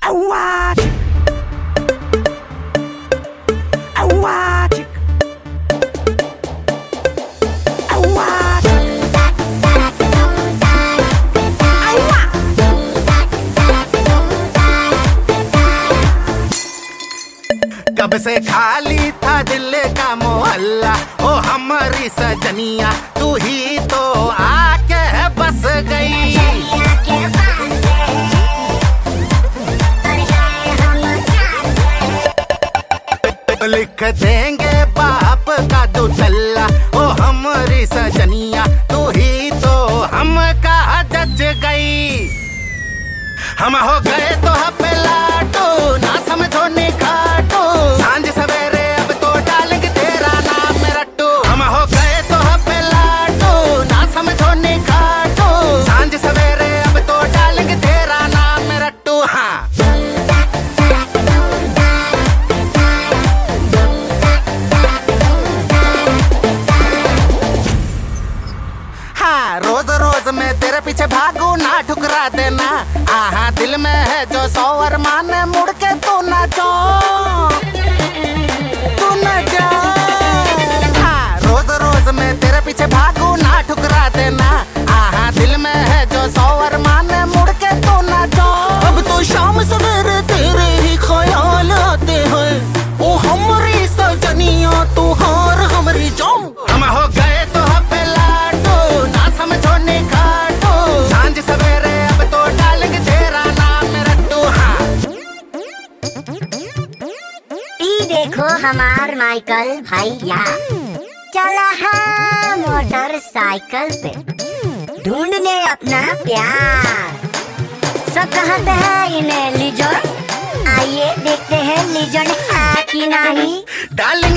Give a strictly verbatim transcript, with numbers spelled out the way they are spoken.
watch it. I watch it. I watch it. I watch it. कब से खाली था दिल का मोहल्ला, ओ हमारी सजनिया तू ही तो आके बस गई। लिख देंगे बाप का दो तल्ला, ओ हमारी सजनिया तू ही तो हमका जज गई। हम हो गए तो हपे लाटो, ना समझो निकाटो, सांझ सवेरे अब तो डालेंगे तेरा नाम रट्टू। हम हो गए तो हपे लाटो, ना समझो निकाटो, सांझ सवेरे अब तो डालेंगे तेरा नाम रट्टू। हाँ हाँ, रोज रोज मैं तेरे पीछे भागू ना ठुकरा देना। आहा दिल में है जो सौ अरमान, मुड़ के तू ना जो तू ना जा। हाँ, रोज रोज मैं तेरे पीछे भागू ना ठुकरा देना। आहा दिल में है जो सौ अरमान, मुड़ के तू ना जो। अब तो शाम सवेरे तेरे ही ख्याल आते हैं, ओ हमारी सजनिया तू हार हमारी जो। हम हो गए तो हपे लाटो, ना समझो निकाटो, सांझ सवेरे अब तो डालेंगे तेरा नाम रट्टू। हाँ ई देखो हमार माइकल भैया चला है मोटरसाइकिल पे ढूंढने अपना प्यार। सब कहते हैं इन्हें लिजर्ड, आइए देखते हैं लिजर्ड है कि नहीं। डाल